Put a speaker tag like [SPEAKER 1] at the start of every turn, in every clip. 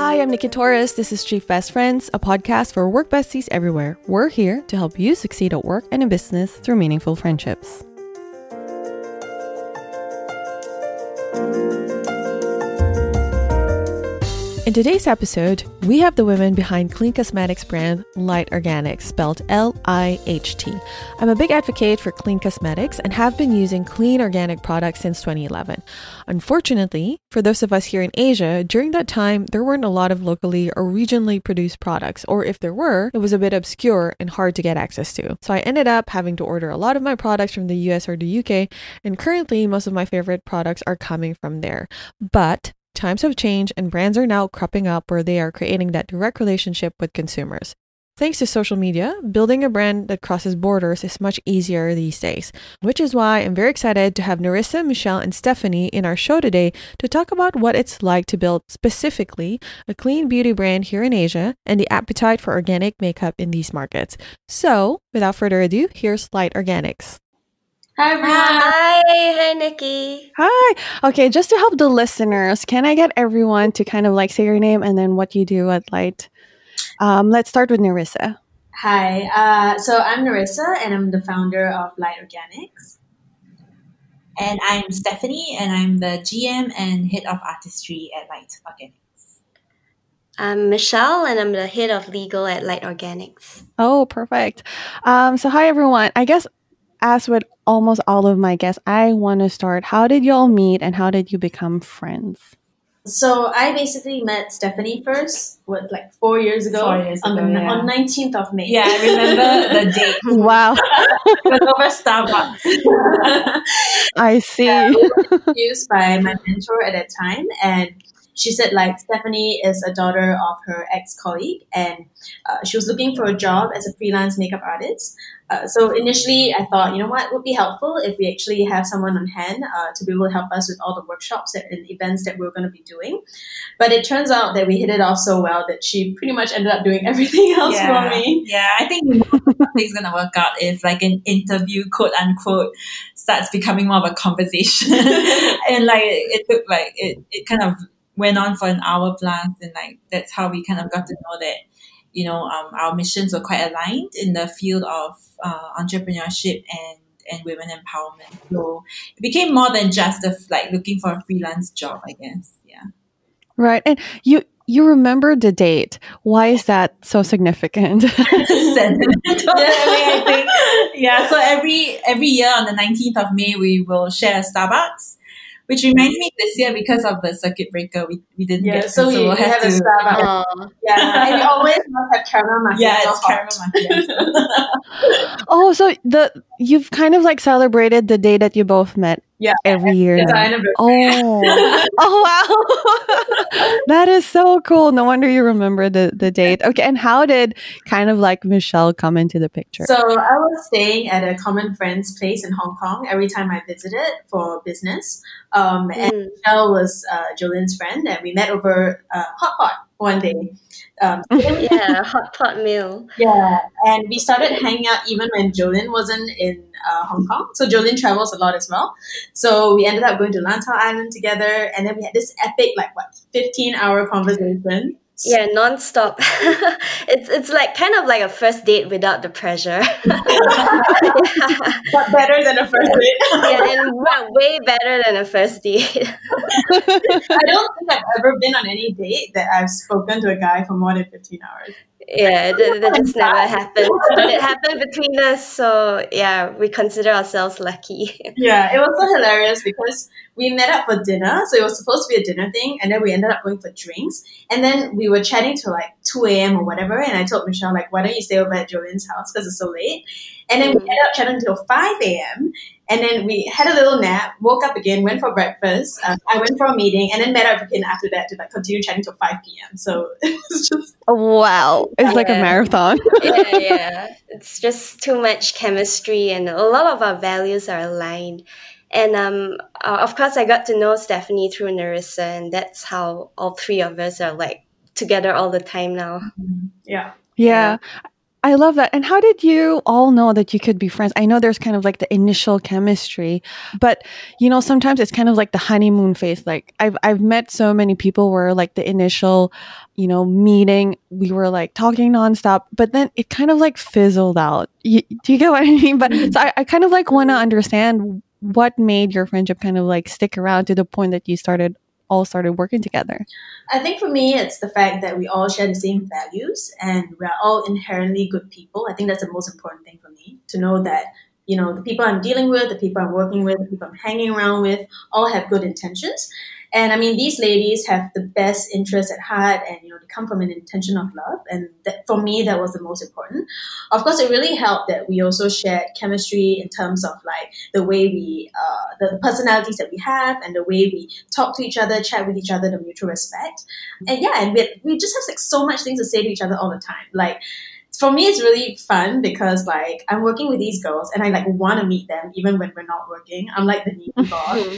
[SPEAKER 1] Hi, I'm Nikki Torres. This is Chief Best Friends, a podcast for work besties everywhere. We're here to help you succeed at work and in business through meaningful friendships. In today's episode, we have the women behind clean cosmetics brand Light Organics, spelled L-I-H-T. I'm a big advocate for clean cosmetics and have been using clean organic products since 2011. Unfortunately, for those of us here in Asia, during that time, there weren't a lot of locally or regionally produced products, or if there were, it was a bit obscure and hard to get access to. So I ended up having to order a lot of my products from the US or the UK, and currently most of my favorite products are coming from there. But times have changed and brands are now cropping up where they are creating that direct relationship with consumers. Thanks to social media, building a brand that crosses borders is much easier these days, which is why I'm very excited to have Narissa, Michelle, and Stephanie in our show today to talk about what it's like to build specifically a clean beauty brand here in Asia and the appetite for organic makeup in these markets. So, without further ado, here's Light Organics.
[SPEAKER 2] Hi, everyone.
[SPEAKER 3] Hi, Nikki.
[SPEAKER 1] Hi. Okay, just to help the listeners, can I get everyone to kind of like say your name and then what you do at Light? Let's start with Narissa.
[SPEAKER 2] Hi, so I'm Narissa and I'm the founder of Light Organics.
[SPEAKER 4] And I'm Stephanie and I'm the GM and head of artistry at Light Organics.
[SPEAKER 3] I'm Michelle and I'm the head of legal at Light Organics.
[SPEAKER 1] Oh, perfect. So hi, everyone. I guess as with almost all of my guests, I want to start. How did y'all meet and how did you become friends?
[SPEAKER 2] So I basically met Stephanie first, like 4 years ago?
[SPEAKER 4] 4 years
[SPEAKER 2] on
[SPEAKER 4] ago, yeah.
[SPEAKER 2] On 19th of May.
[SPEAKER 4] Yeah, I remember the date.
[SPEAKER 1] Wow.
[SPEAKER 4] It was over Starbucks.
[SPEAKER 1] I see.
[SPEAKER 2] Yeah, I was introduced by my mentor at that time, and she said like Stephanie is a daughter of her ex-colleague, and she was looking for a job as a freelance makeup artist. So initially I thought, you know what, it would be helpful if we actually have someone on hand to be able to help us with all the workshops and events that we're going to be doing. But it turns out that we hit it off so well that she pretty much ended up doing everything else for me.
[SPEAKER 4] Yeah, I think we know something's going to work out if like an interview, quote unquote, starts becoming more of a conversation. And like it took like, it kind of went on for an hour plus, and like that's how we kind of got to know that, you know, our missions were quite aligned in the field of entrepreneurship and women empowerment. So it became more than just like looking for a freelance job, I guess. Yeah.
[SPEAKER 1] Right. And you remember the date. Why is that so significant?
[SPEAKER 4] Sentimental, I think. Yeah. So every year on the 19th of May, we will share a Starbucks. Which reminds me this year, because of the circuit breaker, we didn't get to.
[SPEAKER 2] So we
[SPEAKER 4] we'll
[SPEAKER 2] have a Starbucks. Yeah, and we always must have caramel macchiato.
[SPEAKER 4] Yeah, it's caramel macchiato.
[SPEAKER 1] Oh, so you've kind of like celebrated the day that you both met every year.
[SPEAKER 2] It's our anniversary.
[SPEAKER 1] Oh wow. That is so cool. No wonder you remember the date. Okay, and how did kind of like Michelle come into the picture?
[SPEAKER 2] So I was staying at a common friend's place in Hong Kong every time I visited for business. And Michelle was Jolene's friend, and we met over hot pot one day.
[SPEAKER 3] Hot pot meal.
[SPEAKER 2] Yeah, and we started hanging out even when Jolene wasn't in Hong Kong. So Jolene travels a lot as well. So we ended up going to Lantau Island together, and then we had this epic 15-hour conversation.
[SPEAKER 3] Yeah, non-stop. It's like kind of like a first date without the pressure.
[SPEAKER 2] But better than a first date.
[SPEAKER 3] And way better than a first date.
[SPEAKER 2] I don't think I've ever been on any date that I've spoken to a guy for more than 15 hours.
[SPEAKER 3] Yeah, that just never happened. But it happened between us, so yeah, we consider ourselves lucky.
[SPEAKER 2] Yeah, it was so hilarious because we met up for dinner, so it was supposed to be a dinner thing, and then we ended up going for drinks, and then we were chatting till 2 a.m. or whatever, and I told Michelle, why don't you stay over at Jolene's house because it's so late? And then we ended up chatting till 5 a.m., and then we had a little nap, woke up again, went for breakfast, I went for a meeting, and then met up again after that to continue chatting till 5 p.m. So it was just...
[SPEAKER 1] Wow. It's like a marathon.
[SPEAKER 3] Yeah. It's just too much chemistry, and a lot of our values are aligned. And of course, I got to know Stephanie through Narissa, and that's how all three of us are together all the time now.
[SPEAKER 2] Yeah.
[SPEAKER 1] Yeah. I love that. And how did you all know that you could be friends? I know there's kind of like the initial chemistry, but sometimes it's kind of like the honeymoon phase. Like I've met so many people where like the initial, meeting, we were like talking nonstop, but then it kind of like fizzled out. Do you get what I mean? But so I kind of like want to understand what made your friendship kind of like stick around to the point that you all started working together.
[SPEAKER 2] I think for me, it's the fact that we all share the same values and we're all inherently good people. I think that's the most important thing for me to know that, the people I'm dealing with, the people I'm working with, the people I'm hanging around with all have good intentions. And I mean, these ladies have the best interests at heart and, they come from an intention of love. And that, for me, that was the most important. Of course, it really helped that we also shared chemistry in terms of like the way the personalities that we have and the way we talk to each other, chat with each other, the mutual respect. And yeah, and we just have like so much things to say to each other all the time. Like, for me, it's really fun because like I'm working with these girls and I like want to meet them even when we're not working. I'm like the needy boss.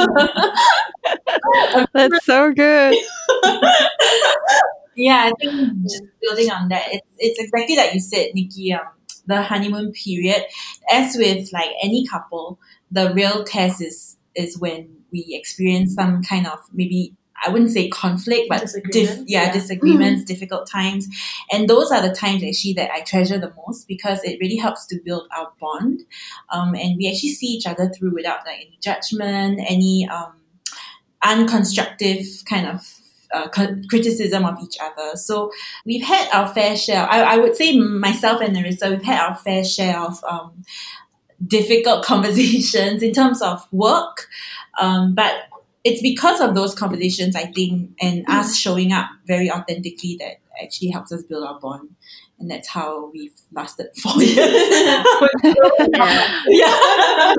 [SPEAKER 1] That's so good.
[SPEAKER 4] Yeah, I think just building on that, it's exactly like you said, Nikki. The honeymoon period, as with like any couple, the real test is when we experience some kind of, maybe I wouldn't say conflict, but disagreements, difficult times, and those are the times actually that I treasure the most because it really helps to build our bond, and we actually see each other through without like any judgment, any unconstructive kind of criticism of each other. So we've had our fair share. I would say myself and Nerissa, we've had our fair share of difficult conversations in terms of work. But it's because of those conversations, I think, and us showing up very authentically that actually helps us build our bond. And that's how we've lasted 4 years.
[SPEAKER 3] Yeah.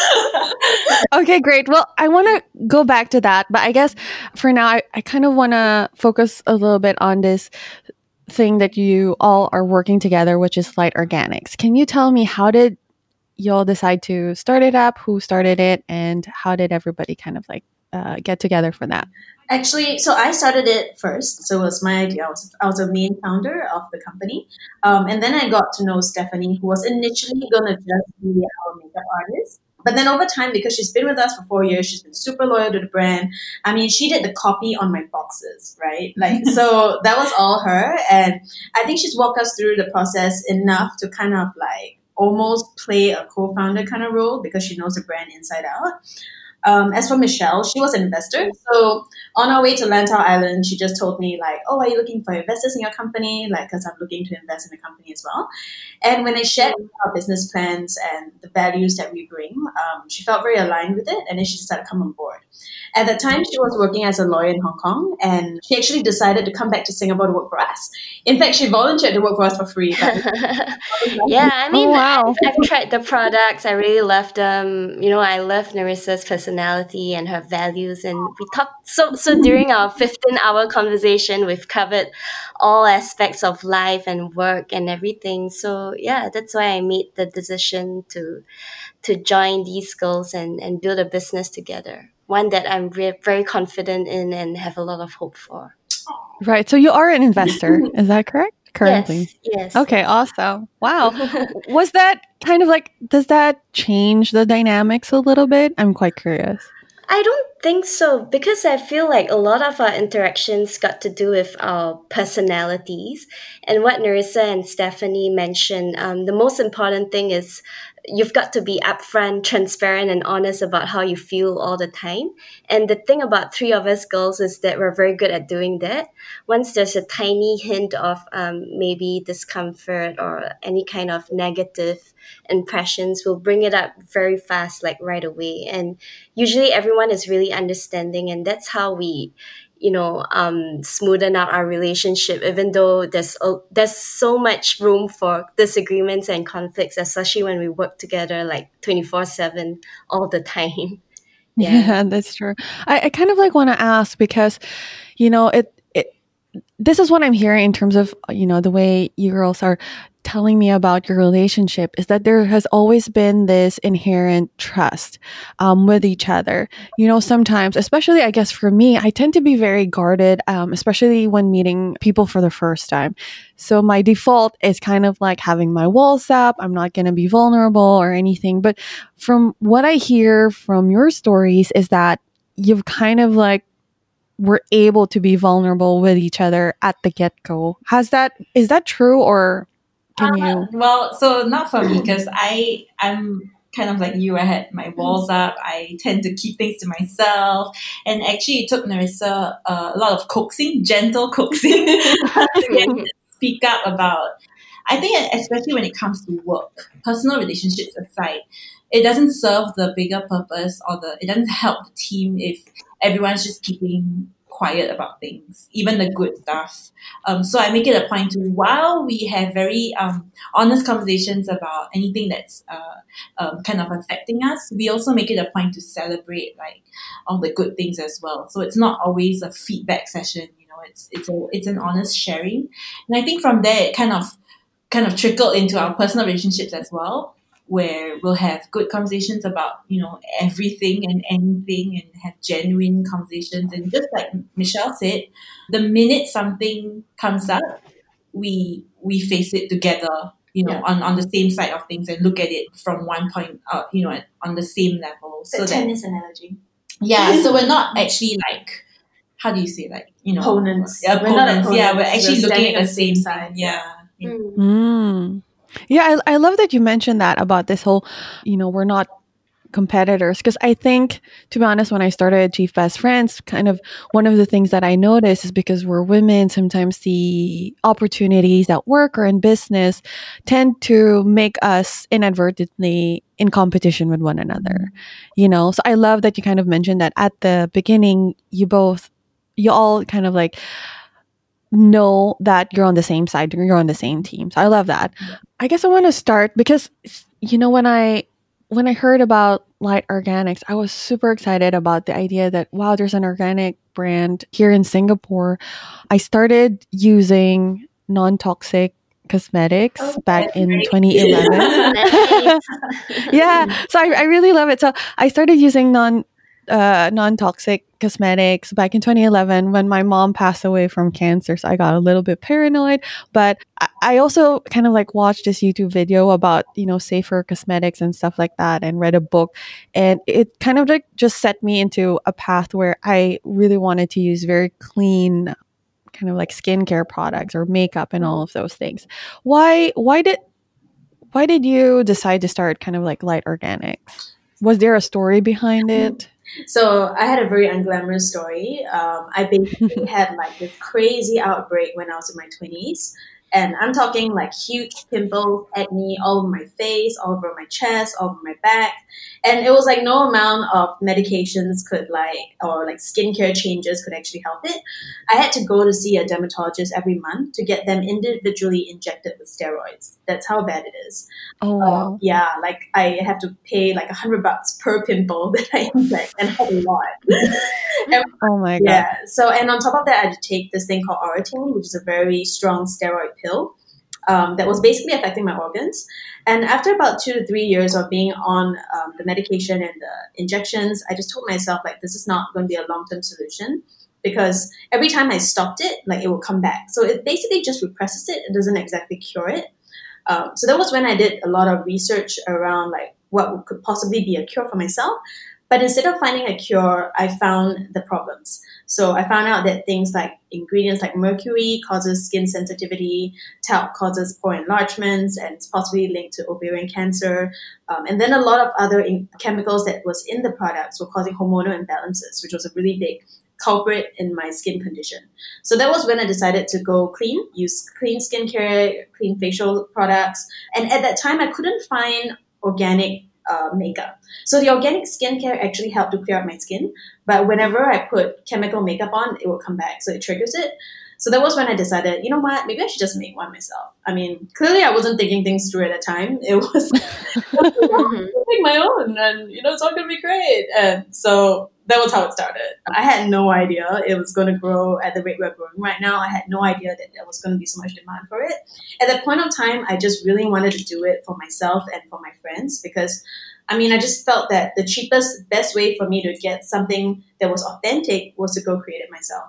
[SPEAKER 1] Okay, great. Well, I want to go back to that, but I guess for now, I kind of want to focus a little bit on this thing that you all are working together, which is Light Organics. Can you tell me, how did y'all decide to start it up? Who started it? And how did everybody kind of like get together for that?
[SPEAKER 2] Actually, so I started it first. So it was my idea. I was a main founder of the company. And then I got to know Stephanie, who was initially going to just be our makeup artist. But then over time, because she's been with us for 4 years, she's been super loyal to the brand. I mean, she did the copy on my boxes, right? Like, so that was all her. And I think she's walked us through the process enough to kind of like almost play a co-founder kind of role because she knows the brand inside out. As for Michelle, she was an investor. So on our way to Lantau Island, she just told me like, "Oh, are you looking for investors in your company?" Like, because I'm looking to invest in the company as well. And when I shared our business plans and the values that we bring, she felt very aligned with it, and then she decided to come on board. At that time, she was working as a lawyer in Hong Kong, and she actually decided to come back to Singapore to work for us. In fact, she volunteered to work for us for free.
[SPEAKER 3] Yeah, I mean,
[SPEAKER 1] Oh, wow.
[SPEAKER 3] I've tried the products. I really love them. I love Narissa's personality and her values. And we talked, so during our 15-hour conversation, we've covered all aspects of life and work and everything. So yeah, that's why I made the decision to join these girls and build a business together. One that I'm very confident in and have a lot of hope for.
[SPEAKER 1] Right. So you are an investor. Is that correct? Currently.
[SPEAKER 3] Yes.
[SPEAKER 1] Okay, awesome. Wow. Was that kind of like, does that change the dynamics a little bit? I'm quite curious.
[SPEAKER 3] I don't think so because I feel like a lot of our interactions got to do with our personalities. And what Nerissa and Stephanie mentioned, the most important thing is you've got to be upfront, transparent, and honest about how you feel all the time. And the thing about three of us girls is that we're very good at doing that. Once there's a tiny hint of maybe discomfort or any kind of negative impressions, we'll bring it up very fast, like right away. And usually everyone is really understanding, and that's how we smoothen out our relationship, even though there's so much room for disagreements and conflicts, especially when we work together like 24/7 all the time.
[SPEAKER 1] Yeah, that's true. I kind of like want to ask because, it this is what I'm hearing in terms of, the way you girls are telling me about your relationship, is that there has always been this inherent trust with each other. Sometimes, especially I guess for me, I tend to be very guarded, especially when meeting people for the first time. So my default is kind of like having my walls up. I'm not going to be vulnerable or anything. But from what I hear from your stories is that you've kind of like were able to be vulnerable with each other at the get-go. Is that true, or can you?
[SPEAKER 4] Well, so not for me, because I'm kind of like you. I had my walls up. I tend to keep things to myself, and actually, it took Narissa a lot of coaxing, gentle coaxing, to get to speak up about. I think, especially when it comes to work, personal relationships aside, it doesn't serve the bigger purpose, or it doesn't help the team if everyone's just keeping quiet about things, even the good stuff. So I make it a point to, while we have very honest conversations about anything that's kind of affecting us, we also make it a point to celebrate like all the good things as well. So it's not always a feedback session. It's an honest sharing, and I think from there it kind of trickled into our personal relationships as well, where we'll have good conversations about, everything and anything, and have genuine conversations. And just like Michelle said, the minute something comes up, we face it together, on the same side of things, and look at it from one point, on the same level.
[SPEAKER 2] The tennis analogy.
[SPEAKER 4] Yeah, so we're not actually like, how do you say, like,
[SPEAKER 2] opponents.
[SPEAKER 4] Opponents.
[SPEAKER 2] We're not opponents.
[SPEAKER 4] Yeah, we're actually
[SPEAKER 2] We're
[SPEAKER 4] looking at the same
[SPEAKER 2] side.
[SPEAKER 4] Yeah.
[SPEAKER 1] Yeah, I love that you mentioned that about this whole, we're not competitors, because I think, to be honest, when I started Chief Best Friends, kind of one of the things that I noticed is, because we're women, sometimes the opportunities at work or in business tend to make us inadvertently in competition with one another, So I love that you kind of mentioned that at the beginning, you all kind of like know that you're on the same side, you're on the same team. So I love that. I guess I want to start because, when I heard about Light Organics, I was super excited about the idea that, wow, there's an organic brand here in Singapore. I started using non-toxic cosmetics back in 2011.
[SPEAKER 3] Nice.
[SPEAKER 1] Yeah, so I really love it. So I started using non-toxic cosmetics back in 2011 when my mom passed away from cancer. So I got a little bit paranoid, but I also kind of like watched this YouTube video about, safer cosmetics and stuff like that, and read a book, and it kind of like just set me into a path where I really wanted to use very clean kind of like skincare products or makeup and all of those things. Why did you decide to start kind of like Light Organics? Was there a story behind it?
[SPEAKER 2] So I had a very unglamorous story. I basically had like this crazy outbreak when I was in my 20s. And I'm talking like huge pimples, acne all over my face, all over my chest, all over my back. And it was like no amount of medications could or skincare changes could actually help it. I had to go to see a dermatologist every month to get them individually injected with steroids. That's how bad it is.
[SPEAKER 1] Oh, wow.
[SPEAKER 2] Yeah, like I have to pay like $100 per pimple that I inject, and that's a lot.
[SPEAKER 1] Oh my God.
[SPEAKER 2] Yeah. So, and on top of that, I had to take this thing called Oratane, which is a very strong steroid pill that was basically affecting my organs. And after about 2 to 3 years of being on the medication and the injections, I just told myself, like, this is not going to be a long-term solution, because every time I stopped it, like, it will come back. So it basically just represses it. It doesn't exactly cure it. So that was when I did a lot of research around like what could possibly be a cure for myself. But instead of finding a cure, I found the problems. So I found out that things like ingredients like mercury causes skin sensitivity, talc causes pore enlargements, and it's possibly linked to ovarian cancer. And then a lot of other chemicals that was in the products were causing hormonal imbalances, which was a really big culprit in my skin condition. So that was when I decided to go clean, use clean skincare, clean facial products. And at that time, I couldn't find organic makeup. So the organic skincare actually helped to clear up my skin. But whenever I put chemical makeup on, it will come back. So it triggers it. So that was when I decided, you know what, maybe I should just make one myself. I mean, clearly I wasn't thinking things through at the time. It was make my own, and it's all going to be great. And so that was how it started. I had no idea it was going to grow at the rate we're growing right now. I had no idea that there was going to be so much demand for it. At that point of time, I just really wanted to do it for myself and for my friends because, I mean, I just felt that the cheapest, best way for me to get something that was authentic was to go create it myself.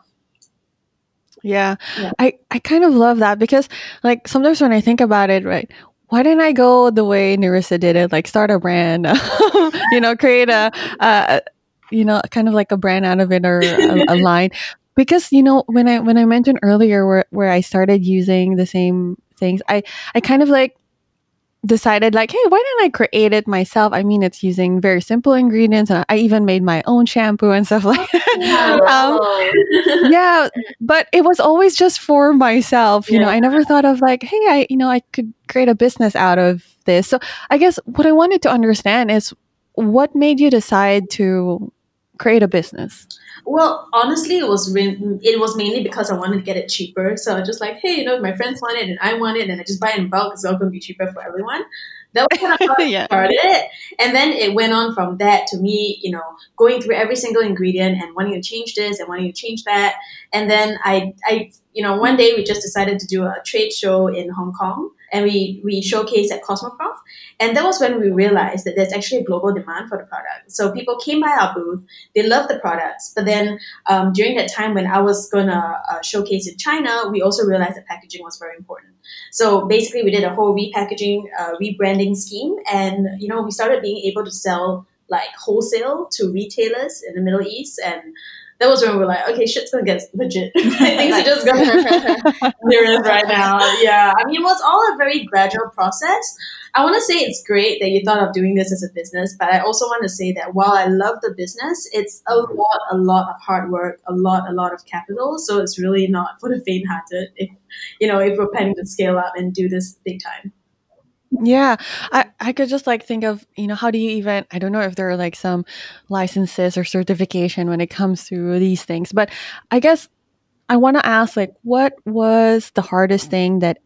[SPEAKER 1] Yeah.
[SPEAKER 2] Yeah.
[SPEAKER 1] I kind of love that because like sometimes when I think about it, right, why didn't I go the way Nerissa did it, like start a brand, create a kind of like a brand out of it or a line? Because when I mentioned earlier where I started using the same things, I kind of like decided like, hey, why didn't I create it myself? I mean, it's using very simple ingredients, and I even made my own shampoo and stuff like that.
[SPEAKER 3] Wow.
[SPEAKER 1] Yeah, but it was always just for myself.
[SPEAKER 2] Yeah.
[SPEAKER 1] I never thought of like, hey, I could create a business out of this. So I guess what I wanted to understand is what made you decide to create a business?
[SPEAKER 2] Well, honestly, it was mainly because I wanted to get it cheaper. So I was just like, hey, my friends want it and I want it, and I just buy it in bulk. It's all going to be cheaper for everyone. That was kind of how it
[SPEAKER 1] Yeah.
[SPEAKER 2] started. And then it went on from that to me, going through every single ingredient and wanting to change this and wanting to change that. And then one day we just decided to do a trade show in Hong Kong, and we showcased at Cosmocraft. And that was when we realized that there's actually a global demand for the product. So people came by our booth, they loved the products. But then during that time when I was going to showcase in China, we also realized that packaging was very important. So basically we did a whole repackaging, rebranding scheme. And, we started being able to sell like wholesale to retailers in the Middle East. And that was when we were like, okay, shit's gonna get legit. Things are just gonna serious right now. Yeah, I mean, it was all a very gradual process. I want to say it's great that you thought of doing this as a business, but I also want to say that while I love the business, it's a lot of hard work, a lot of capital. So it's really not for the faint-hearted. If we're planning to scale up and do this big time.
[SPEAKER 1] Yeah, I could just like think of, how do you even, I don't know if there are like some licenses or certification when it comes to these things, but I guess I want to ask like, what was the hardest thing that,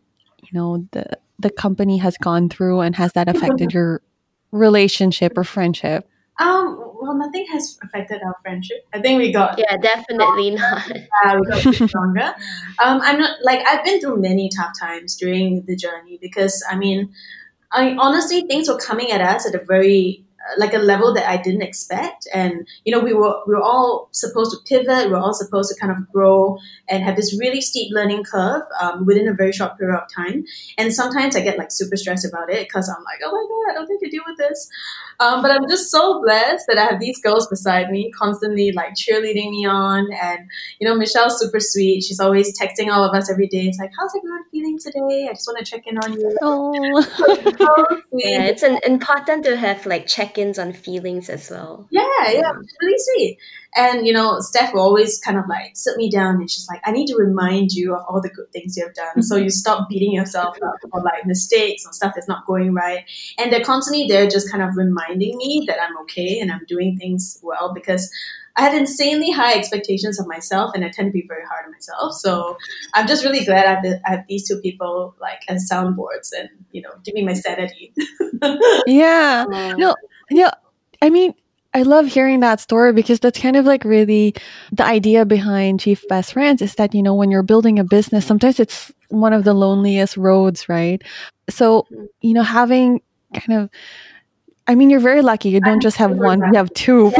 [SPEAKER 1] the company has gone through, and has that affected your relationship or friendship?
[SPEAKER 2] Well, nothing has affected our friendship. I think we got
[SPEAKER 3] Yeah, definitely not.
[SPEAKER 2] we got a bit stronger. I'm not like I've been through many tough times during the journey because I honestly things were coming at us at a very like a level that I didn't expect, and we were all supposed to pivot. We were all supposed to kind of grow and have this really steep learning curve within a very short period of time. And sometimes I get like super stressed about it because I'm like, oh my god, I don't think I deal with this. But I'm just so blessed that I have these girls beside me, constantly like cheerleading me on. And Michelle's super sweet. She's always texting all of us every day. It's like, how's everyone feeling today? I just want to check in on you.
[SPEAKER 1] Oh,
[SPEAKER 2] So
[SPEAKER 3] Yeah,
[SPEAKER 2] sweet.
[SPEAKER 3] it's important to have like check-ins on feelings as well.
[SPEAKER 2] Yeah,
[SPEAKER 3] Yeah.
[SPEAKER 2] it's really sweet. And Steph will always kind of like sit me down and she's like, I need to remind you of all the good things you've done. So you stop beating yourself up for like mistakes or stuff that's not going right. And they're constantly there just kind of reminding me that I'm okay and I'm doing things well because I have insanely high expectations of myself and I tend to be very hard on myself. So I'm just really glad I have these two people like as soundboards and, give me my sanity.
[SPEAKER 1] yeah.
[SPEAKER 3] Oh,
[SPEAKER 1] No, yeah. I mean, I love hearing that story because that's kind of like really the idea behind Chief Best Friends is that, when you're building a business, sometimes it's one of the loneliest roads, right? So, having kind of, I mean, you're very lucky. You don't just have
[SPEAKER 2] super
[SPEAKER 1] one, you have two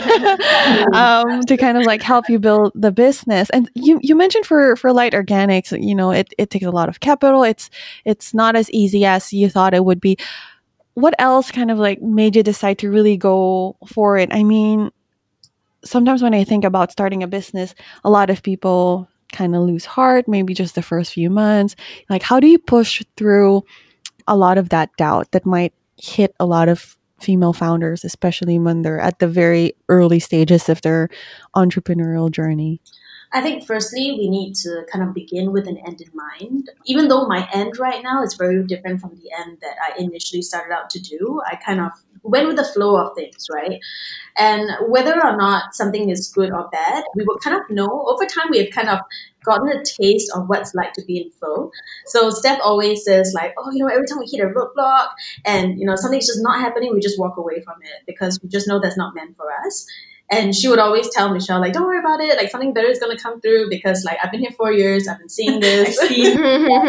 [SPEAKER 1] to kind of like help you build the business. And you mentioned for Light Organics, it takes a lot of capital. It's not as easy as you thought it would be. What else kind of like made you decide to really go for it? I mean, sometimes when I think about starting a business, a lot of people kind of lose heart, maybe just the first few months. Like, how do you push through a lot of that doubt that might hit a lot of female founders, especially when they're at the very early stages of their entrepreneurial journey?
[SPEAKER 2] I think firstly, we need to kind of begin with an end in mind. Even though my end right now is very different from the end that I initially started out to do, I kind of went with the flow of things, right? And whether or not something is good or bad, we will kind of know. Over time, we have kind of gotten a taste of what's like to be in flow. So Steph always says like, oh, every time we hit a roadblock and, something's just not happening, we just walk away from it because we just know that's not meant for us. And she would always tell Michelle, like, don't worry about it. Like, something better is going to come through because, like, I've been here 4 years. I've been seeing this.
[SPEAKER 4] I've seen.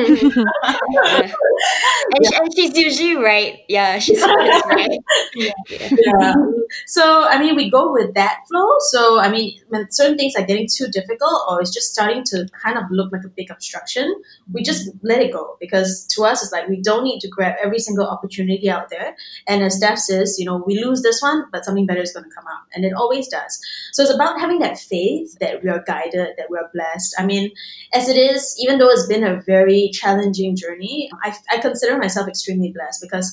[SPEAKER 3] Yeah. And she's usually right. Yeah, she's always right.
[SPEAKER 4] Yeah.
[SPEAKER 3] Yeah.
[SPEAKER 2] Yeah. So, I mean, we go with that flow. So, I mean, when certain things are getting too difficult or it's just starting to kind of look like a big obstruction, we just let it go because to us, it's like we don't need to grab every single opportunity out there. And as Steph says, you know, we lose this one, but something better is going to come out. And it always does. So, it's about having that faith that we are guided, that we are blessed. I mean, as it is, even though it's been a very challenging journey, I consider myself extremely blessed because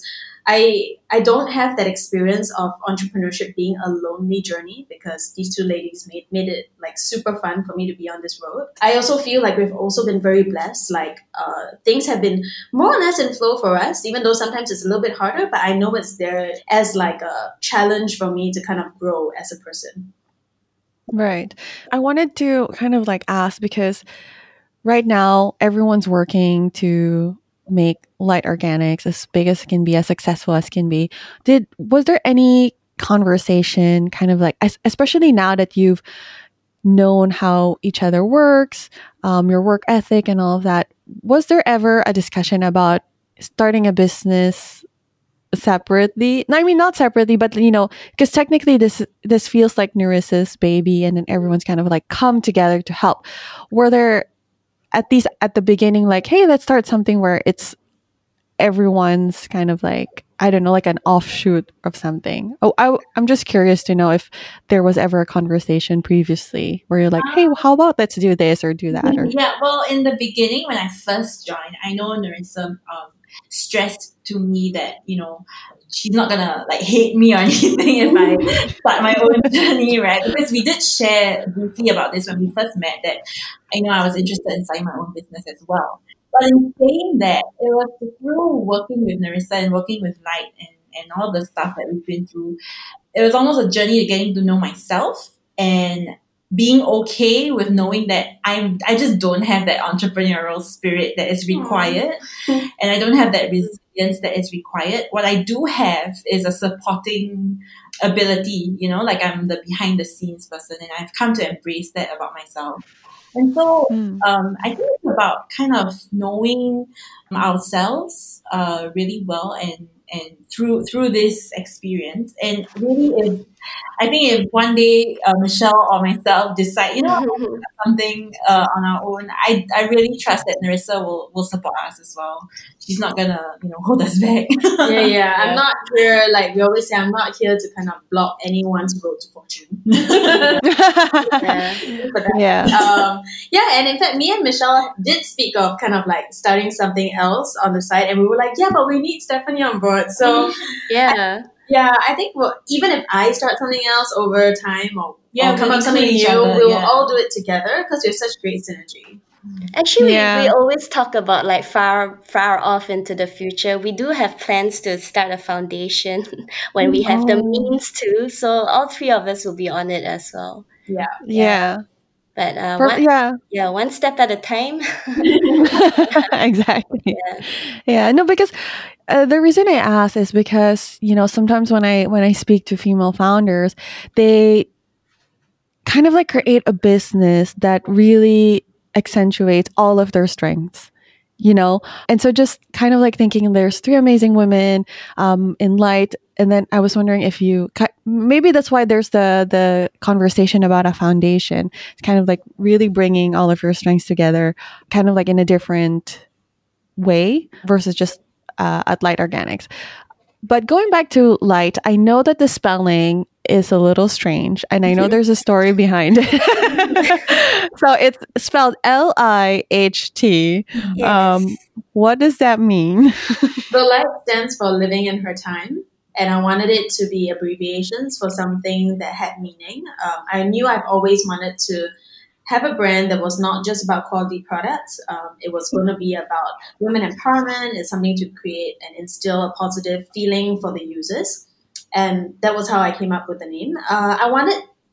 [SPEAKER 2] I don't have that experience of entrepreneurship being a lonely journey because these two ladies made it like super fun for me to be on this road. I also feel like we've also been very blessed. Like things have been more or less in flow for us, even though sometimes it's a little bit harder, but I know it's there as like a challenge for me to kind of grow as a person.
[SPEAKER 1] Right. I wanted to kind of like ask because right now everyone's working to make Light Organics as big as it can be, as successful as can be. Was there any conversation kind of like, especially now that you've known how each other works, your work ethic and all of that, was there ever a discussion about starting a business separately? No, I mean, not separately, but you know, because technically this feels like Nerissa's baby and then everyone's kind of like come together to help. Were there at least at the beginning, like, hey, let's start something where it's everyone's kind of like, I don't know, like an offshoot of something? Oh, I'm just curious to know if there was ever a conversation previously where you're like, hey, how about let's do this or do that? Or
[SPEAKER 4] Yeah, well, in the beginning, when I first joined, I know Nerissa stressed to me that, you know, she's not gonna like hate me or anything if I start my own journey, right? Because we did share briefly about this when we first met that I know I was interested in starting my own business as well. But in saying that, it was through working with Nerissa and working with Light and all the stuff that we've been through. It was almost a journey to getting to know myself and being okay with knowing that I just don't have that entrepreneurial spirit that is required and I don't have that resilience that is required. What I do have is a supporting ability, you know, like I'm the behind the scenes person and I've come to embrace that about myself. And so I think it's about kind of knowing ourselves really well and through this experience. And really, if one day Michelle or myself decide, you know, something on our own, I really trust that Nerissa will support us as well. She's not gonna, you know, hold us back.
[SPEAKER 2] Yeah. I'm not here, like we always say, I'm not here to kind of block anyone's road to fortune.
[SPEAKER 3] Yeah.
[SPEAKER 2] Yeah, and in fact, me and Michelle did speak of kind of like starting something else on the side, and we were like, yeah, but we need Stephanie on board. So
[SPEAKER 3] Yeah.
[SPEAKER 2] yeah, I think even if I start something else over time or come up something
[SPEAKER 4] each
[SPEAKER 2] new,
[SPEAKER 4] other,
[SPEAKER 2] we'll all do it together because we have such great synergy.
[SPEAKER 3] Actually,
[SPEAKER 1] Yeah.
[SPEAKER 3] we always talk about like far off into the future. We do have plans to start a foundation when we have the means to. So all three of us will be on it as well.
[SPEAKER 2] Yeah.
[SPEAKER 1] Yeah.
[SPEAKER 3] But
[SPEAKER 1] Yeah.
[SPEAKER 3] one step at a time.
[SPEAKER 1] Exactly.
[SPEAKER 3] Yeah.
[SPEAKER 1] Yeah. No, because the reason I ask is because, you know, sometimes when I speak to female founders, they kind of like create a business that really accentuates all of their strengths, you know? And so just kind of like thinking there's three amazing women in Light. And then I was wondering if maybe that's why there's the conversation about a foundation. It's kind of like really bringing all of your strengths together, kind of like in a different way versus just at Light Organics. But going back to Light, I know that the spelling is a little strange, and I know there's a story behind it. So it's spelled LIHT.
[SPEAKER 3] Yes.
[SPEAKER 1] What does that mean?
[SPEAKER 2] So Light stands for living in her time. And I wanted it to be abbreviations for something that had meaning. I knew I've always wanted to have a brand that was not just about quality products. It was going to be about women empowerment. It's something to create and instill a positive feeling for the users. And that was how I came up with the name. I wanted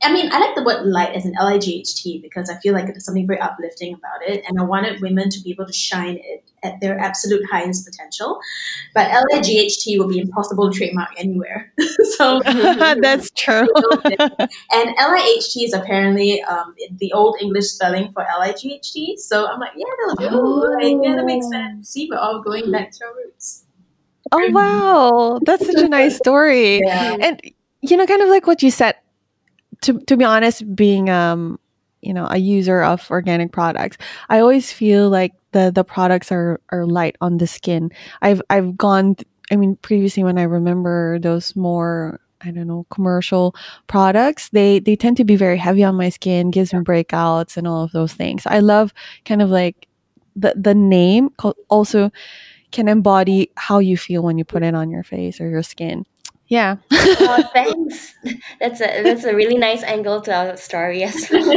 [SPEAKER 2] I mean, I like the word light as in Light because I feel like there's something very uplifting about it. And I wanted women to be able to shine it at their absolute highest potential. But Light will be impossible to trademark anywhere. So
[SPEAKER 1] That's true.
[SPEAKER 2] and Light is apparently the old English spelling for Light. So I'm like, yeah, that makes sense. See, we're all going back to our roots.
[SPEAKER 1] Oh, wow. That's such a nice story.
[SPEAKER 2] Yeah.
[SPEAKER 1] And, kind of like what you said, to be honest, being, a user of organic products, I always feel like the products are light on the skin. I've gone, previously when I remember those more, I don't know, commercial products, they tend to be very heavy on my skin, gives me breakouts and all of those things. I love kind of like the name also can embody how you feel when you put it on your face or your skin. Yeah.
[SPEAKER 3] Oh, thanks. That's a really nice angle to our story as well.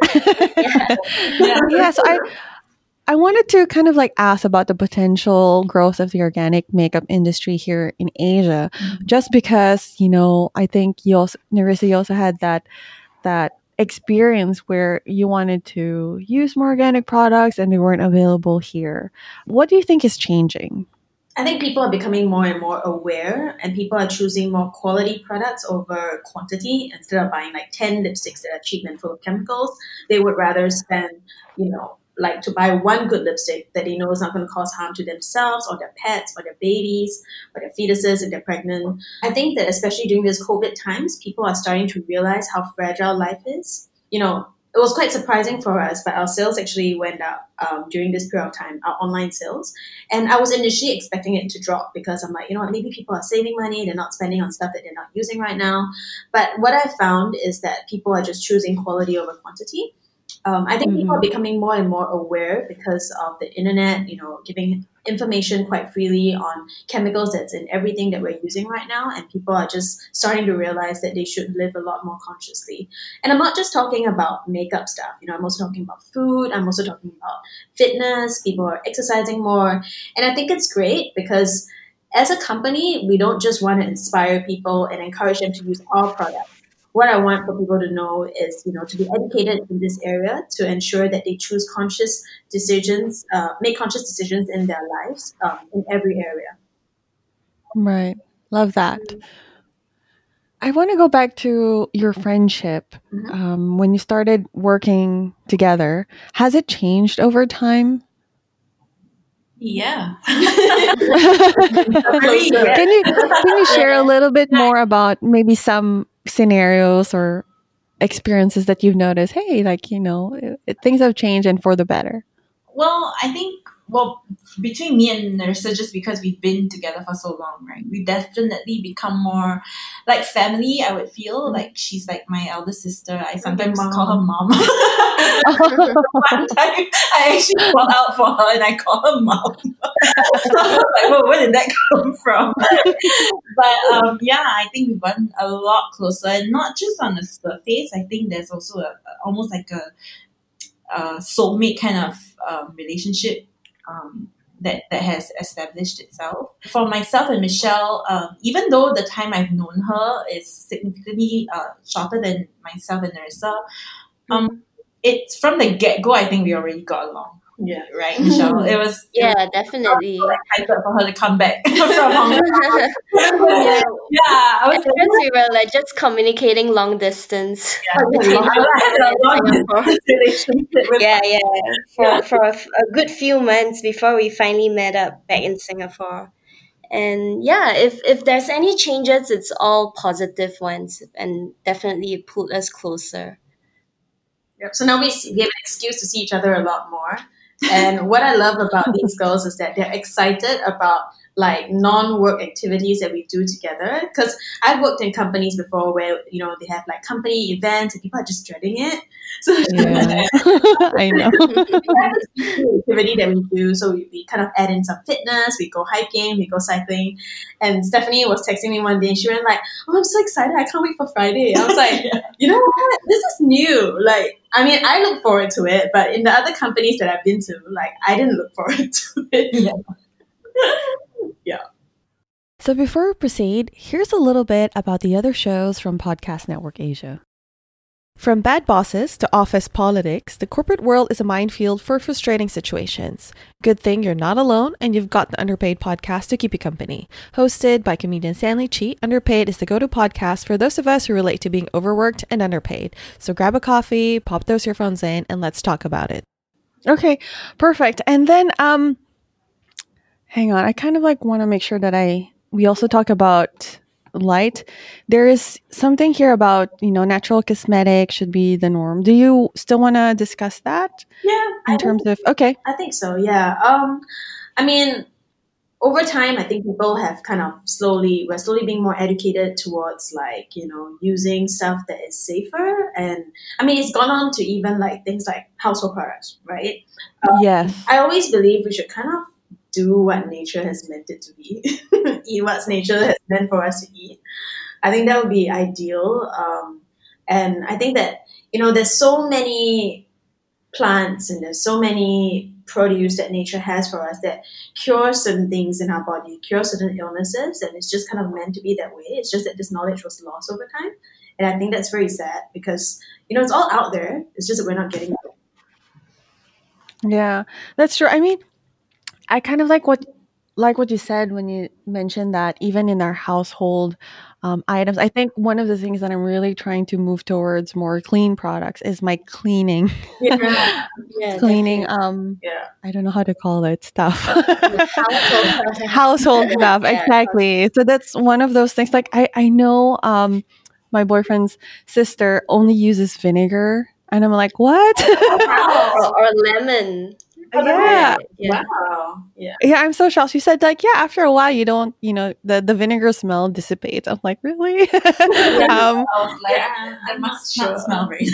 [SPEAKER 1] Yeah. So I wanted to kind of like ask about the potential growth of the organic makeup industry here in Asia, just because, I think Nerissa, you also had that experience where you wanted to use more organic products and they weren't available here. What do you think is changing?
[SPEAKER 2] I think people are becoming more and more aware, and people are choosing more quality products over quantity. Instead of buying like 10 lipsticks that are cheap and full of chemicals, they would rather spend, like to buy one good lipstick that they know is not going to cause harm to themselves or their pets or their babies or their fetuses if they're pregnant. I think that especially during these COVID times, people are starting to realize how fragile life is. It was quite surprising for us, but our sales actually went up during this period of time, our online sales. And I was initially expecting it to drop because I'm like, maybe people are saving money, they're not spending on stuff that they're not using right now. But what I found is that people are just choosing quality over quantity. I think people are becoming more and more aware because of the internet, giving information quite freely on chemicals that's in everything that we're using right now. And people are just starting to realize that they should live a lot more consciously. And I'm not just talking about makeup stuff. I'm also talking about food. I'm also talking about fitness. People are exercising more. And I think it's great because as a company, we don't just want to inspire people and encourage them to use our products. What I want for people to know is, to be educated in this area to ensure that they choose conscious decisions, make conscious decisions in their lives in every area.
[SPEAKER 1] Right. Love that. I want to go back to your friendship. When you started working together, has it changed over time?
[SPEAKER 4] Yeah.
[SPEAKER 1] Can you share a little bit more about maybe some scenarios or experiences that you've noticed? Hey, things have changed and for the better.
[SPEAKER 4] Well, I think, between me and Nerissa, just because we've been together for so long, right? We definitely become more like family, I would feel. Like she's like my elder sister. I sometimes call her mom. One time I actually called out for her and I call her mom. So I was like, where did that come from? But I think we've gotten a lot closer, and not just on the surface. I think there's also almost like a soulmate kind of relationship that has established itself. For myself and Michelle, even though the time I've known her is significantly shorter than myself and Nerissa, it's from the get-go, I think we already got along.
[SPEAKER 2] Yeah.
[SPEAKER 4] Right, Michelle?
[SPEAKER 3] Definitely.
[SPEAKER 4] I was so excited for her to come back from Hong Kong.
[SPEAKER 3] I was we were like just communicating long distance.
[SPEAKER 4] Between I had a long distance relationship with
[SPEAKER 3] for a good few months before we finally met up back in Singapore. And if there's any changes, it's all positive ones, and definitely it pulled us closer.
[SPEAKER 2] Yep. So now we have an excuse to see each other a lot more. And what I love about these girls is that they're excited about like non-work activities that we do together. Because I've worked in companies before where, they have like company events and people are just dreading it. So
[SPEAKER 1] I know.
[SPEAKER 2] We have this activity that we do. So we kind of add in some fitness, we go hiking, we go cycling. And Stephanie was texting me one day and she went like, oh, I'm so excited. I can't wait for Friday. I was like, you know what? This is new. Like, I look forward to it, but in the other companies that I've been to, like, I didn't look forward to it. Yeah.
[SPEAKER 1] So before we proceed, here's a little bit about the other shows from Podcast Network Asia. From bad bosses to office politics, the corporate world is a minefield for frustrating situations. Good thing you're not alone and you've got the Underpaid podcast to keep you company. Hosted by comedian Stanley Chi, Underpaid is the go-to podcast for those of us who relate to being overworked and underpaid. So grab a coffee, pop those earphones in, and let's talk about it. Okay, perfect. And then, hang on, I kind of like want to make sure that we also talk about light. There is something here about, natural cosmetics should be the norm. Do you still want to discuss that?
[SPEAKER 2] Yeah.
[SPEAKER 1] Okay.
[SPEAKER 2] I think so, yeah. I mean, over time, I think people have kind of we're slowly being more educated towards using stuff that is safer. And I mean, it's gone on to even like things like household products, right?
[SPEAKER 1] Yes.
[SPEAKER 2] I always believe we should kind of do what nature has meant it to be, eat what nature has meant for us to eat. I think that would be ideal. And I think that, there's so many plants and there's so many produce that nature has for us that cure certain things in our body, cure certain illnesses, and it's just kind of meant to be that way. It's just that this knowledge was lost over time. And I think that's very sad because, it's all out there. It's just that we're not getting it.
[SPEAKER 1] Yeah, that's true. I mean, I kind of like what you said when you mentioned that even in our household items, I think one of the things that I'm really trying to move towards more clean products is my cleaning.
[SPEAKER 2] Yeah.
[SPEAKER 1] Cleaning.
[SPEAKER 2] Yeah.
[SPEAKER 1] I don't know how to call it stuff.
[SPEAKER 3] Household
[SPEAKER 1] stuff.
[SPEAKER 3] Yeah.
[SPEAKER 1] Exactly. So that's one of those things. Like I know my boyfriend's sister only uses vinegar, and I'm like, what?
[SPEAKER 3] or lemon.
[SPEAKER 1] Yeah.
[SPEAKER 2] Wow. Yeah.
[SPEAKER 1] Yeah, I'm so shocked. She said, like, yeah, after a while, you don't, the vinegar smell dissipates. I'm like, really?
[SPEAKER 4] That must not smell very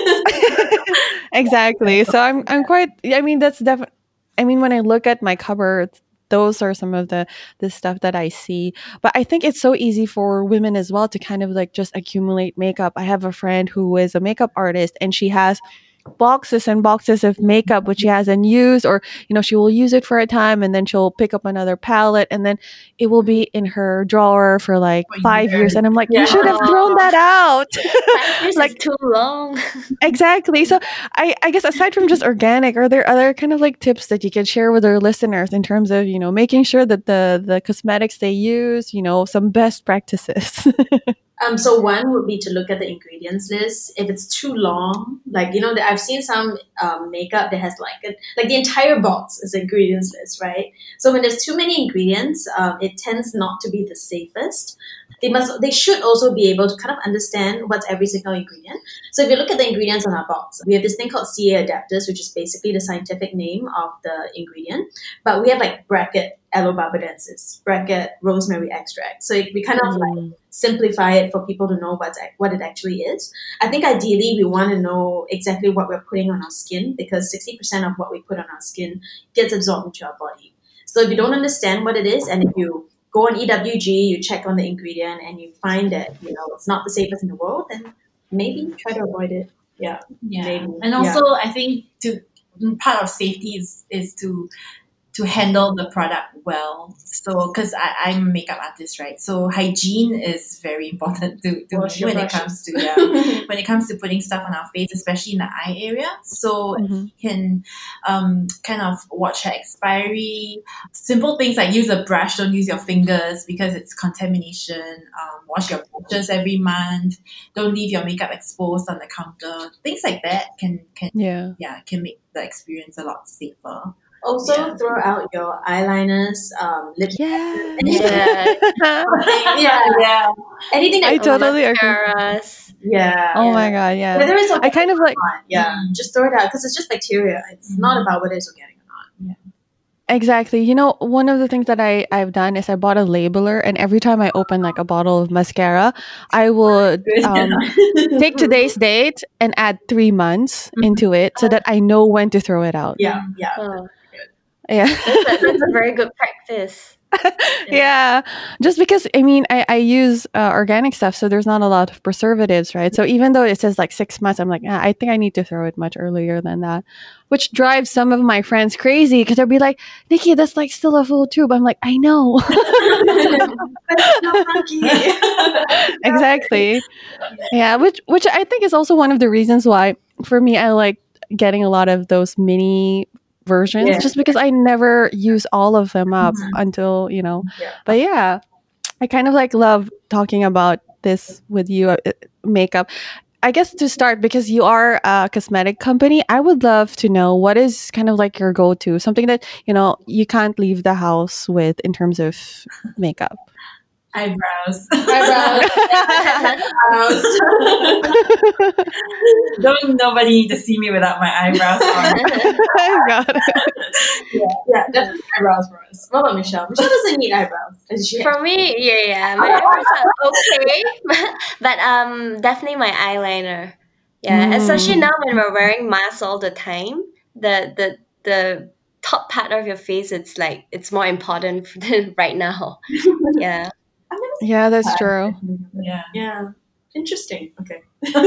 [SPEAKER 4] nice.
[SPEAKER 1] Exactly. So I'm quite. I mean, that's definitely. I mean, when I look at my cupboards, those are some of the stuff that I see. But I think it's so easy for women as well to kind of like just accumulate makeup. I have a friend who is a makeup artist, and she has boxes and boxes of makeup which she hasn't used, or she will use it for a time and then she'll pick up another palette and then it will be in her drawer for like 5 years, and I'm like, you should have thrown that out.
[SPEAKER 3] 5 years is too long.
[SPEAKER 1] Exactly. So I guess aside from just organic, are there other kind of like tips that you can share with our listeners in terms of making sure that the cosmetics they use, some best practices?
[SPEAKER 2] So one would be to look at the ingredients list. If it's too long, like I've seen some makeup that has like the entire box is ingredients list, right? So when there's too many ingredients, it tends not to be the safest. They should also be able to kind of understand what's every single ingredient. So if you look at the ingredients on our box, we have this thing called CA Adapters, which is basically the scientific name of the ingredient. But we have like bracket aloe barbadensis, bracket rosemary extract. So we kind of like simplify it for people to know what it actually is. I think ideally we want to know exactly what we're putting on our skin, because 60% of what we put on our skin gets absorbed into our body. So if you don't understand what it is, and if you go on EWG, you check on the ingredient and you find that it's not the safest in the world, then maybe try to avoid it. Yeah. Maybe.
[SPEAKER 4] And also I think part of safety is to handle the product well. So, because I'm a makeup artist, right? So hygiene is very important to me when it comes to putting stuff on our face, especially in the eye area. So you can kind of watch her expiry. Simple things like use a brush, don't use your fingers because it's contamination. Wash your brushes every month. Don't leave your makeup exposed on the counter. Things like that can make the experience a lot safer.
[SPEAKER 2] Also, throw out your eyeliners, lipstick.
[SPEAKER 1] Yeah.
[SPEAKER 2] Anything that
[SPEAKER 1] I totally agree.
[SPEAKER 3] Mascaras.
[SPEAKER 2] Yeah.
[SPEAKER 1] Oh my god, yeah.
[SPEAKER 2] Whether it's
[SPEAKER 1] I kind of like
[SPEAKER 2] just throw it out because it's just bacteria. It's not about whether it's organic or not. Yeah.
[SPEAKER 1] Exactly. One of the things that I've done is I bought a labeler, and every time I open like a bottle of mascara, I would take today's date and add 3 months into it so that I know when to throw it out.
[SPEAKER 2] Yeah.
[SPEAKER 3] Oh.
[SPEAKER 1] Yeah.
[SPEAKER 3] That's a very good practice.
[SPEAKER 1] Yeah, just because I mean, I use organic stuff, so there's not a lot of preservatives, right? So even though it says like 6 months, I'm like, I think I need to throw it much earlier than that, which drives some of my friends crazy because they'll be like, Nikki, that's like still a full tube. I'm like, I know.
[SPEAKER 2] But it's not funky.
[SPEAKER 1] Exactly. Yeah, which I think is also one of the reasons why for me I like getting a lot of those mini versions
[SPEAKER 2] Yeah.
[SPEAKER 1] just because I never use all of them up
[SPEAKER 2] Mhm.
[SPEAKER 1] until,
[SPEAKER 2] Yeah.
[SPEAKER 1] but yeah, I kind of like love talking about this with you, makeup. I guess to start, because you are a cosmetic company, I would love to know what is kind of like your go-to, something that, you can't leave the house with in terms of makeup.
[SPEAKER 4] Eyebrows.
[SPEAKER 2] Eyebrows. Eyebrows.
[SPEAKER 4] Don't nobody need to see me without my eyebrows on.
[SPEAKER 1] I got it.
[SPEAKER 2] Yeah, definitely eyebrows for us. What about Michelle? Michelle doesn't need eyebrows. Does she?
[SPEAKER 3] For me, yeah, my eyebrows are okay, but definitely my eyeliner. Yeah, especially
[SPEAKER 1] Mm.
[SPEAKER 3] now when we're wearing masks all the time, the top part of your face, it's more important right now. Yeah.
[SPEAKER 2] I've never seen
[SPEAKER 1] Yeah, that's
[SPEAKER 2] that.
[SPEAKER 1] true.
[SPEAKER 4] Yeah.
[SPEAKER 2] Yeah. Interesting. Okay.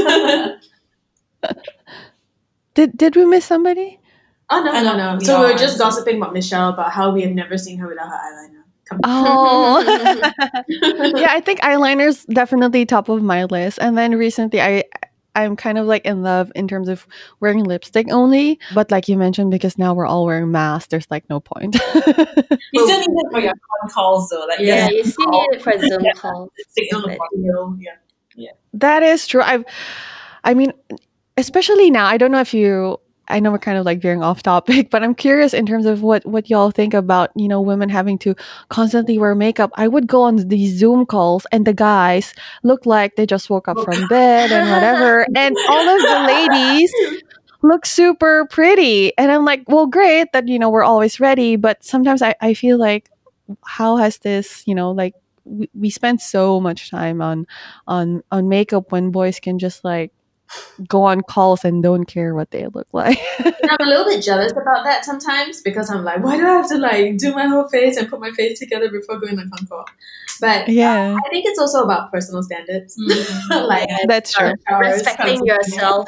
[SPEAKER 1] Did we miss somebody?
[SPEAKER 2] Oh, no,
[SPEAKER 4] I
[SPEAKER 2] no,
[SPEAKER 4] know,
[SPEAKER 2] no.
[SPEAKER 4] we
[SPEAKER 2] So we were
[SPEAKER 4] are.
[SPEAKER 2] just gossiping about Michelle about how we have never seen her without her eyeliner. Come on.
[SPEAKER 1] Oh. Yeah, I think eyeliner's definitely top of my list. And then recently I'm kind of like in love in terms of wearing lipstick only. But like you mentioned, because now we're all wearing masks, there's like no point.
[SPEAKER 4] You still need it for your phone calls though. Like
[SPEAKER 3] Yeah,
[SPEAKER 2] Yeah.
[SPEAKER 3] you still need it for Zoom calls.
[SPEAKER 4] lipstick on the
[SPEAKER 3] But
[SPEAKER 4] bottom.
[SPEAKER 2] Yeah.
[SPEAKER 1] That is true. I mean, especially now, I know we're kind of like veering off topic, but I'm curious in terms of what y'all think about, women having to constantly wear makeup. I would go on these Zoom calls and the guys look like they just woke up from bed and whatever. And all of the ladies look super pretty. And I'm like, well, great that, we're always ready. But sometimes I feel like, how has this, like, we spend so much time on makeup when boys can just like go on calls and don't care what they look like.
[SPEAKER 2] And I'm a little bit jealous about that sometimes because I'm like, why do I have to like do my whole face and put my face together before going on call? But
[SPEAKER 1] Yeah,
[SPEAKER 2] I think it's also about personal standards.
[SPEAKER 4] Mhm.
[SPEAKER 2] Like
[SPEAKER 1] that's true.
[SPEAKER 3] respecting yourself.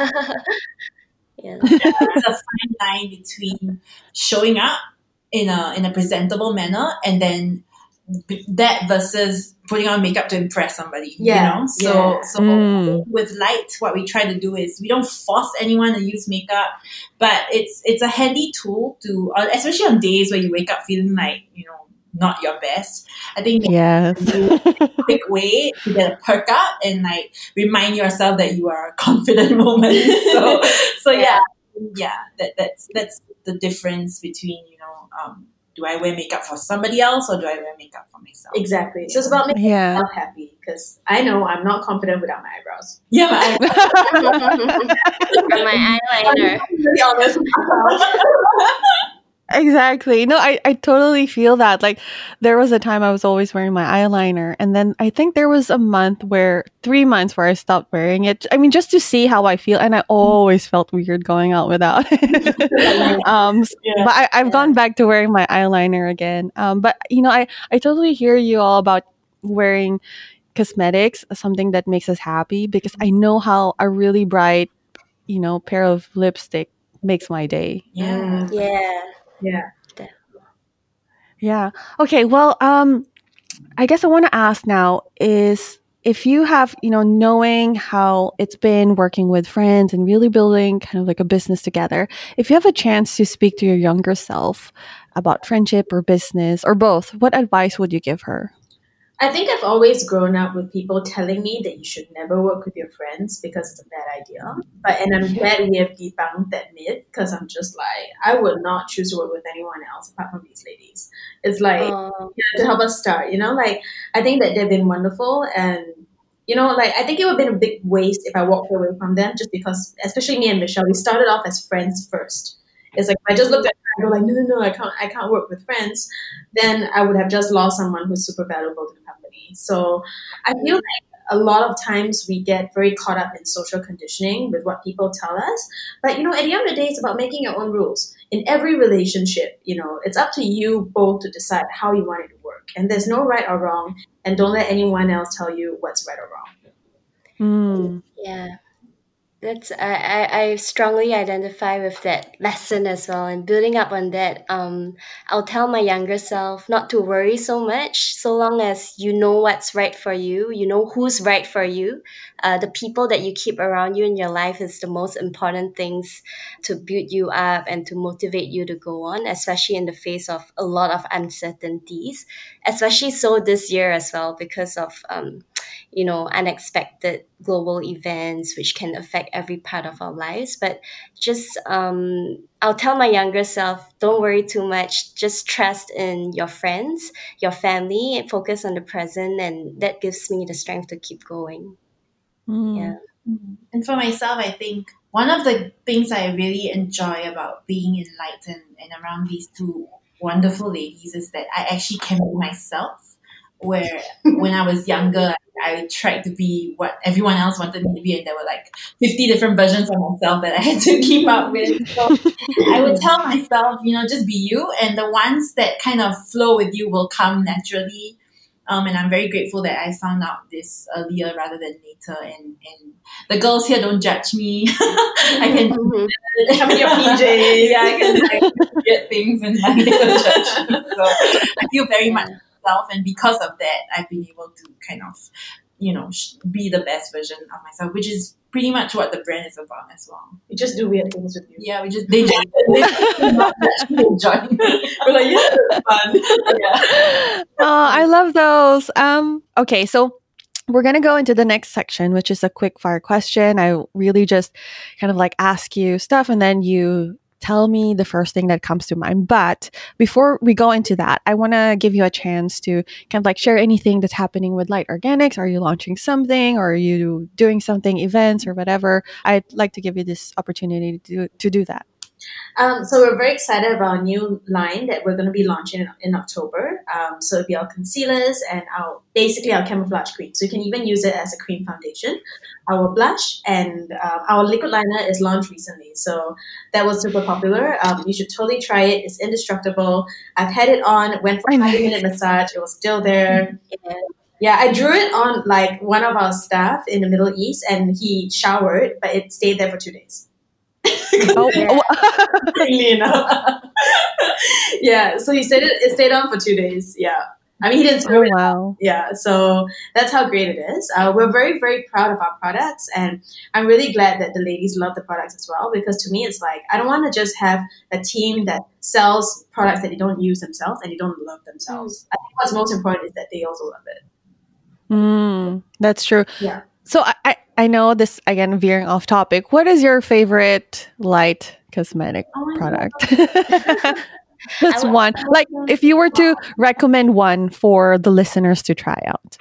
[SPEAKER 3] Yeah.
[SPEAKER 4] It's a fine line between showing up in a presentable manner and then that versus putting on makeup to impress somebody.
[SPEAKER 2] Yeah,
[SPEAKER 4] You know?
[SPEAKER 2] yeah.
[SPEAKER 4] So
[SPEAKER 1] Mm.
[SPEAKER 4] with light, what we try to do is we don't force anyone to use makeup, but it's a handy tool to, especially on days where you wake up feeling like, not your best. I think
[SPEAKER 1] Yes.
[SPEAKER 4] quick way to get a perk up and like remind yourself that you are a confident woman. So that's the difference between do I wear makeup for somebody else or do I wear makeup for myself?
[SPEAKER 2] Exactly. So it's about making
[SPEAKER 1] Yeah.
[SPEAKER 2] myself happy because I know I'm not confident without my eyebrows.
[SPEAKER 4] Yeah, but
[SPEAKER 3] Or my eyeliner.
[SPEAKER 2] I'm really honest with myself.
[SPEAKER 1] Exactly. No, I totally feel that. Like, there was a time I was always wearing my eyeliner, and then I think there was 3 months where I stopped wearing it. I mean, just to see how I feel, and I always felt weird going out without it.
[SPEAKER 4] Yeah.
[SPEAKER 1] But I've gone back to wearing my eyeliner again. But I totally hear you all about wearing cosmetics, something that makes us happy, because I know how a really bright, pair of lipstick makes my day.
[SPEAKER 4] yeah.
[SPEAKER 3] Yeah.
[SPEAKER 2] Yeah.
[SPEAKER 1] Yeah. Okay. Well, I guess I want to ask now is if you have, knowing how it's been working with friends and really building kind of like a business together, if you have a chance to speak to your younger self about friendship or business or both, what advice would you give her?
[SPEAKER 2] I think I've always grown up with people telling me that you should never work with your friends because it's a bad idea. And I'm glad we have debunked that myth because I'm just like, I would not choose to work with anyone else apart from these ladies. It's like,
[SPEAKER 3] Oh,
[SPEAKER 2] to help us start, like, I think that they've been wonderful and, like, I think it would have been a big waste if I walked away from them just because, especially me and Michelle, we started off as friends first. It's like, if I just looked at her and go like, no, I can't work with friends, then I would have just lost someone who's super valuable to the company. So I feel like a lot of times we get very caught up in social conditioning with what people tell us. But, at the end of the day, it's about making your own rules. in every relationship, it's up to you both to decide how you want it to work. And there's no right or wrong. And don't let anyone else tell you what's right or wrong.
[SPEAKER 3] Yeah. That's I strongly identify with that lesson as well. And building up on that, I'll tell my younger self not to worry so much, so long as you know what's right for you, you know who's right for you. The people that you keep around you in your life is the most important things to build you up and to motivate you to go on, especially in the face of a lot of uncertainties, especially so this year as well because of unexpected global events which can affect every part of our lives. But just I'll tell my younger self, don't worry too much, just trust in your friends, your family, and focus on the present, and that gives me the strength to keep going. Yeah.
[SPEAKER 4] And for myself, I think one of the things I really enjoy about being in Light and around these two wonderful ladies is that I actually can be myself. Where when I was younger, I tried to be what everyone else wanted me to be, and there were like 50 different versions of myself that I had to keep up with. So I would tell myself, just be you, and the ones that kind of flow with you will come naturally. And I'm very grateful that I found out this earlier rather than later. And the girls here don't judge me. I can
[SPEAKER 2] come in your PJs.
[SPEAKER 4] Yeah, I can get things and they don't judge me. So I feel very much myself, and because of that, I've been able to kind of, be the best version of myself, which is pretty much what the brand is about as well.
[SPEAKER 2] We just do weird things with you.
[SPEAKER 4] Yeah, they join. We're like, yeah, it's fun. Yeah.
[SPEAKER 1] I love those. Okay, so we're going to go into the next section, which is a quick fire question. I really just kind of like ask you stuff and then you tell me the first thing that comes to mind. But before we go into that, I want to give you a chance to kind of like share anything that's happening with Light Organics. Are you launching something, or are you doing something, events or whatever? I'd like to give you this opportunity to do that.
[SPEAKER 2] So we're very excited about a new line that we're going to be launching in October. So it'll be our concealers and our camouflage cream. So you can even use it as a cream foundation. Our blush and our liquid liner is launched recently. So that was super popular. You should totally try it. It's indestructible. I've had it on, went for a 5-minute massage. It was still there. Yeah, I drew it on like one of our staff in the Middle East, and he showered, but it stayed there for 2 days. Enough. Yeah, so he said it stayed on for 2 days. Yeah, I mean he didn't screw it.
[SPEAKER 1] Wow.
[SPEAKER 2] Yeah, so that's how great it is. We're very, very proud of our products, and I'm really glad that the ladies love the products as well, because to me it's like I don't want to just have a team that sells products that they don't use themselves and they don't love themselves. I think what's most important is that they also love it.
[SPEAKER 1] That's true.
[SPEAKER 2] Yeah.
[SPEAKER 1] So I know this, again, veering off topic. What is your favorite Light cosmetic product? Just one. Like, if you were to recommend one for the listeners to try out.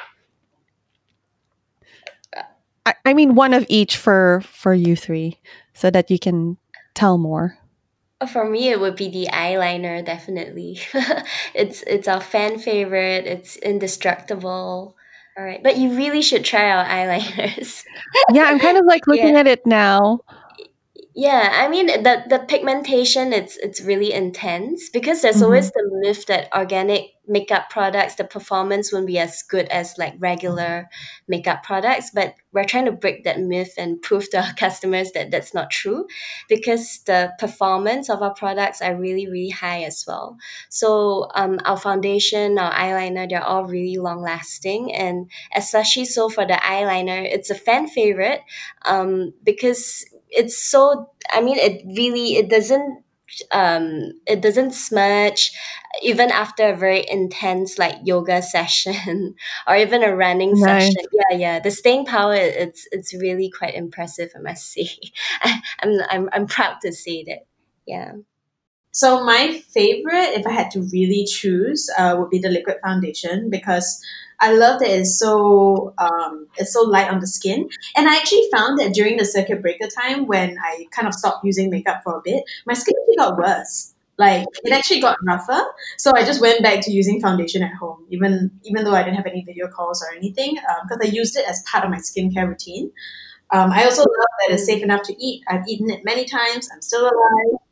[SPEAKER 1] I mean, one of each for you three, so that you can tell more.
[SPEAKER 3] For me, it would be the eyeliner, definitely. It's our fan favorite. It's indestructible. All right, but you really should try our eyeliners.
[SPEAKER 1] Yeah, I'm kind of like looking at it now.
[SPEAKER 3] Yeah, I mean the pigmentation, it's really intense because there's always the myth that organic makeup products, the performance won't be as good as like regular makeup products, but we're trying to break that myth and prove to our customers that that's not true, because the performance of our products are really, really high as well. So our foundation, our eyeliner, they're all really long lasting, and especially so for the eyeliner, it's a fan favorite because it's so, I mean, it doesn't smudge even after a very intense like yoga session or even a running session. Yeah, the staying power, it's really quite impressive, I must say. I'm proud to say that. Yeah.
[SPEAKER 2] So my favorite, if I had to really choose, would be the liquid foundation, because I love that it's so light on the skin. And I actually found that during the circuit breaker time, when I kind of stopped using makeup for a bit, my skin actually got worse. Like, it actually got rougher. So I just went back to using foundation at home, even though I didn't have any video calls or anything, because I used it as part of my skincare routine. I also love that it's safe enough to eat. I've eaten it many times. I'm still alive.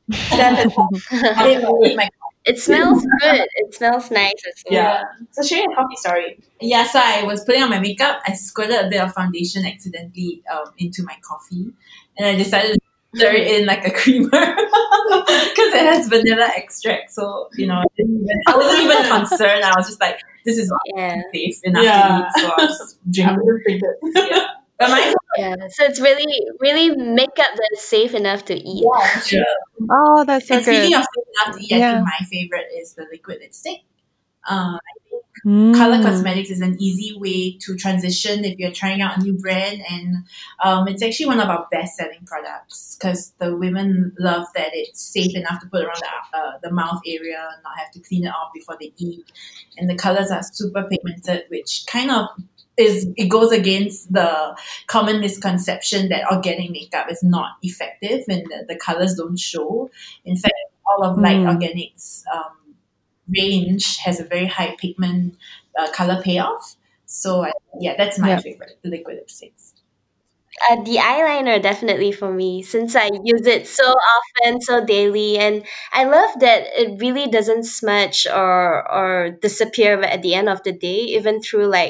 [SPEAKER 2] Definitely.
[SPEAKER 4] with my
[SPEAKER 3] It smells good. It smells nice as well.
[SPEAKER 2] Yeah. So share your coffee story.
[SPEAKER 4] Yeah, so I was putting on my makeup. I squirted a bit of foundation accidentally into my coffee, and I decided to stir it in like a creamer because it has vanilla extract. So I wasn't even concerned. I was just like, this is not
[SPEAKER 3] Yeah.
[SPEAKER 4] safe enough
[SPEAKER 2] Yeah.
[SPEAKER 4] to eat, so I'll just drink.
[SPEAKER 2] I wouldn't think that.
[SPEAKER 4] Yeah. But my
[SPEAKER 3] Yeah. So it's really makeup that is safe enough to eat.
[SPEAKER 4] yeah, sure.
[SPEAKER 1] Oh, that's so
[SPEAKER 4] And speaking
[SPEAKER 1] good.
[SPEAKER 4] of safe enough to eat, I
[SPEAKER 1] Yeah.
[SPEAKER 4] think my favorite is the liquid lipstick. I think Color Cosmetics is an easy way to transition if you're trying out a new brand, and it's actually one of our best-selling products because the women love that it's safe enough to put around the mouth area, not have to clean it off before they eat, and the colors are super pigmented, which kind of it goes against the common misconception that organic makeup is not effective and the colors don't show. In fact, all of Light Organics range has a very high pigment color payoff. So that's my
[SPEAKER 1] Yeah.
[SPEAKER 4] favorite, the liquid lipsticks.
[SPEAKER 3] The eyeliner definitely for me since I use it so often, so daily, and I love that it really doesn't smudge or disappear at the end of the day, even through like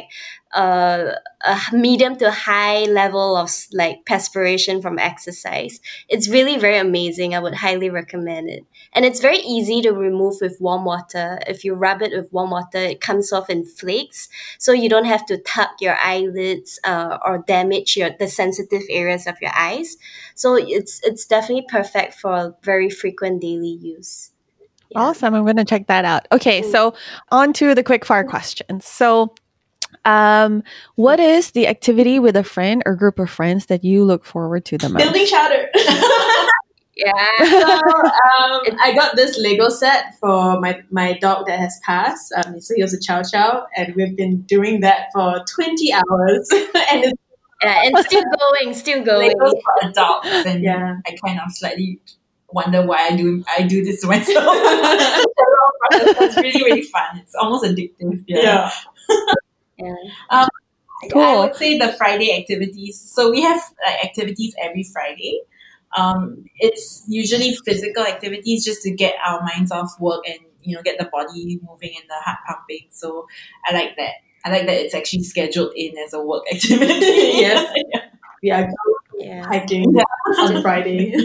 [SPEAKER 3] a medium to high level of like perspiration from exercise. It's really very amazing. I would highly recommend it, and it's very easy to remove with warm water. If you rub it with warm water, it comes off in flakes, so you don't have to tuck your eyelids or damage the sensitive areas of your eyes. So it's definitely perfect for very frequent daily use. Yeah.
[SPEAKER 1] Awesome. I'm going to check that out. Okay, so on to the quick fire questions. So, what is the activity with a friend or group of friends that you look forward to the most?
[SPEAKER 2] Building chowder.
[SPEAKER 3] Yeah.
[SPEAKER 2] So I got this Lego set for my dog that has passed. So he was a chow chow, and we've been doing that for 20 hours. And it's
[SPEAKER 3] Yeah, and still going.
[SPEAKER 4] Legos for adults, and
[SPEAKER 2] Yeah.
[SPEAKER 4] I kind of slightly wonder why I do this to myself. It's really fun. It's almost addictive.
[SPEAKER 2] Yeah.
[SPEAKER 3] Yeah.
[SPEAKER 1] Cool.
[SPEAKER 4] I would say the Friday activities. So we have activities every Friday. It's usually physical activities just to get our minds off work and get the body moving and the heart pumping. So I like that. I like that it's actually scheduled in as a work activity.
[SPEAKER 2] Yes. We are
[SPEAKER 3] Yeah.
[SPEAKER 2] hiking on Friday.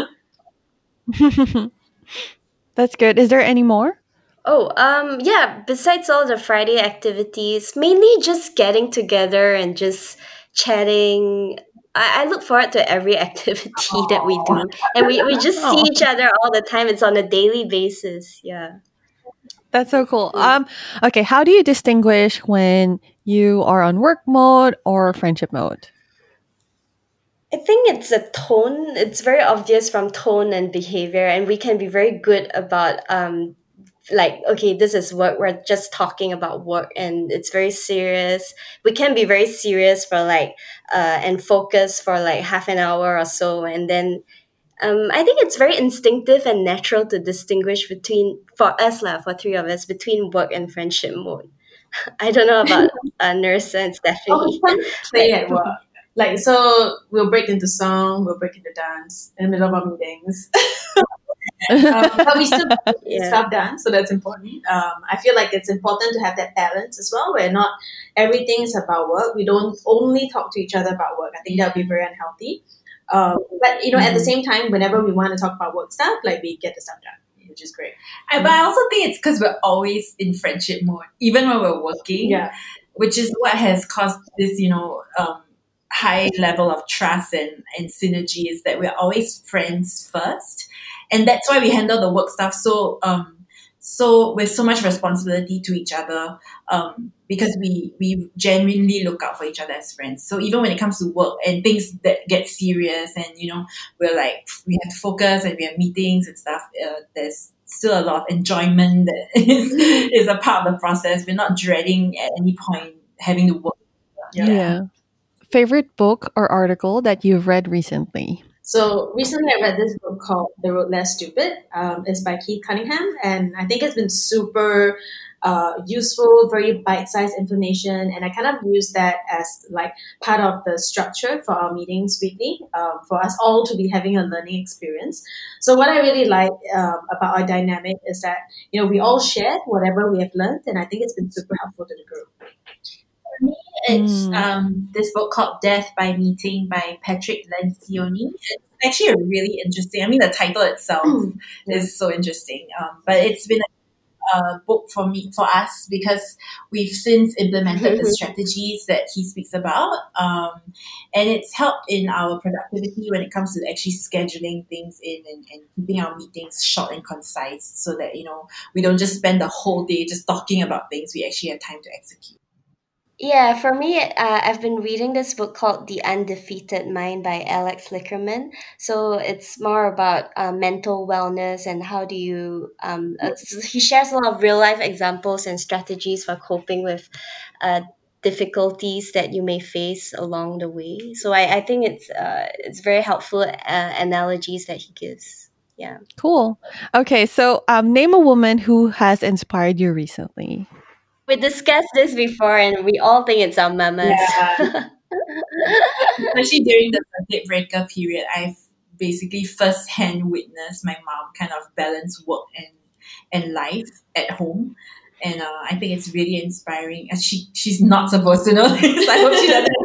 [SPEAKER 1] That's good. Is there any more?
[SPEAKER 3] Oh, yeah, besides all the Friday activities, mainly just getting together and just chatting. I look forward to every activity that we do. And we just see
[SPEAKER 1] Oh,
[SPEAKER 3] each other all the time. It's on a daily basis. Yeah.
[SPEAKER 1] that's so cool. Okay, how do you distinguish when you are on work mode or friendship mode?
[SPEAKER 3] I think it's a tone. It's very obvious from tone and behavior, and we can be very good about like, okay, this is work. We're just talking about work, and it's very serious. We can be very serious for like and focus for like half an hour or so, and then I think it's very instinctive and natural to distinguish between for us lah, for three of us, between work and friendship mode. I don't know about Nurse and
[SPEAKER 2] Oh, we
[SPEAKER 3] Stephanie.
[SPEAKER 2] can play at work. Like, so we'll break into song, we'll break into dance in the middle of our meetings. But we still get
[SPEAKER 3] Yeah.
[SPEAKER 2] stuff done, so that's important. I feel like it's important to have that balance as well, where not everything is about work. We don't only talk to each other about work. I think that would be very unhealthy. But at the same time, whenever we want to talk about work stuff, like we get the stuff done, which is great.
[SPEAKER 4] But I also think it's because we're always in friendship mode, even when we're working.
[SPEAKER 2] Yeah.
[SPEAKER 4] Which is what has caused this, high level of trust and synergy, is that we're always friends first. And that's why we handle the work stuff so with so much responsibility to each other, because we genuinely look out for each other as friends. So even when it comes to work and things that get serious and, we're like, we have to focus and we have meetings and stuff, there's still a lot of enjoyment that is a part of the process. We're not dreading at any point having to work.
[SPEAKER 1] Yeah. Favorite book or article that you've read recently?
[SPEAKER 2] So recently I read this book called The Road Less Stupid. It's by Keith Cunningham, and I think it's been super useful, very bite-sized information, and I kind of use that as like part of the structure for our meetings weekly, for us all to be having a learning experience. So what I really like about our dynamic is that we all share whatever we have learned, and I think it's been super helpful to the group.
[SPEAKER 4] For me, it's this book called Death by Meeting by Patrick Lencioni. It's actually really interesting. I mean, the title itself is so interesting, but it's been a book for us, because we've since implemented the strategies that he speaks about, and it's helped in our productivity when it comes to actually scheduling things in and keeping our meetings short and concise, so that we don't just spend the whole day just talking about things. We actually have time to execute.
[SPEAKER 3] Yeah, for me, I've been reading this book called The Undefeated Mind by Alex Lickerman. So it's more about mental wellness and how do you. He shares a lot of real life examples and strategies for coping with difficulties that you may face along the way. So I think it's very helpful analogies that he gives. Yeah.
[SPEAKER 1] Cool. Okay, so name a woman who has inspired you recently.
[SPEAKER 3] We discussed this before, and we all think it's our mamas.
[SPEAKER 2] Yeah.
[SPEAKER 4] Especially during the circuit breaker period, I've basically first-hand witnessed my mom kind of balance work and life at home. And I think it's really inspiring. And she's not supposed to know this. I hope she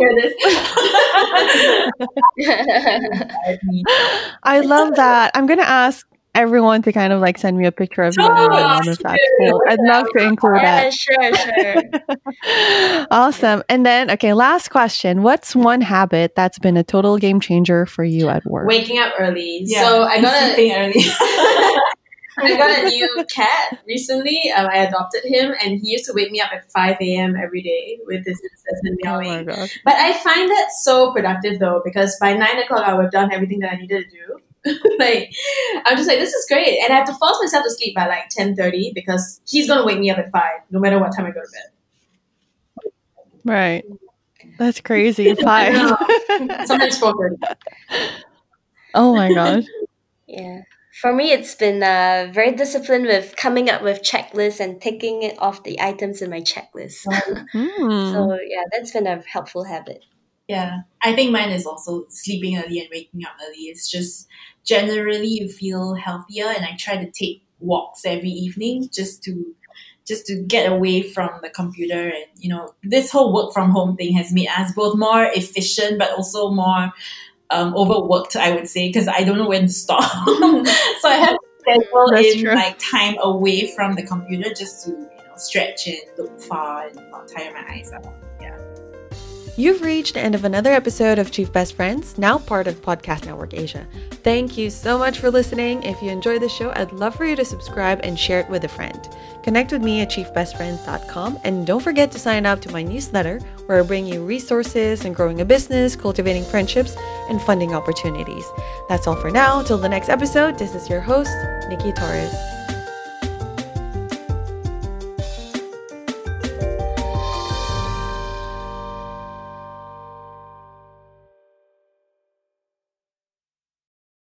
[SPEAKER 4] doesn't hear this.
[SPEAKER 1] I love that. I'm going to ask everyone to kind of like send me a picture of you and your mom if that's cool. I'd love to include that.
[SPEAKER 3] Sure.
[SPEAKER 1] Awesome. And then, okay, last question. What's one habit that's been a total game changer for you at work?
[SPEAKER 2] Waking up early.
[SPEAKER 4] Yeah,
[SPEAKER 2] so I got
[SPEAKER 4] sleeping early.
[SPEAKER 2] I got a new cat recently. I adopted him, and he used to wake me up at 5 a.m. every day with his incessant meowing.
[SPEAKER 1] Oh my gosh.
[SPEAKER 2] But I find that so productive though, because by 9 o'clock I would have done everything that I needed to do. Like, I'm just like, this is great. And I have to force myself to sleep by like 10:30 because he's going to wake me up at 5, no matter what time I go to bed.
[SPEAKER 1] Right. That's crazy. 5.
[SPEAKER 2] Sometimes 4:30.
[SPEAKER 1] Oh my gosh.
[SPEAKER 3] Yeah. For me, it's been very disciplined with coming up with checklists and ticking it off the items in my checklist. So yeah, that's been a helpful habit.
[SPEAKER 4] Yeah, I think mine is also sleeping early and waking up early. It's just generally you feel healthier, and I try to take walks every evening just to get away from the computer. And this whole work from home thing has made us both more efficient, but also more overworked, I would say, because I don't know when to stop. So I have to schedule like time away from the computer just to stretch and look far and not tire my eyes out. Yeah.
[SPEAKER 1] You've reached the end of another episode of Chief Best Friends, now part of Podcast Network Asia. Thank you so much for listening. If you enjoyed the show, I'd love for you to subscribe and share it with a friend. Connect with me at chiefbestfriends.com, and don't forget to sign up to my newsletter where I bring you resources and growing a business, cultivating friendships, and funding opportunities. That's all for now. Till the next episode, this is your host, Nikki Torres.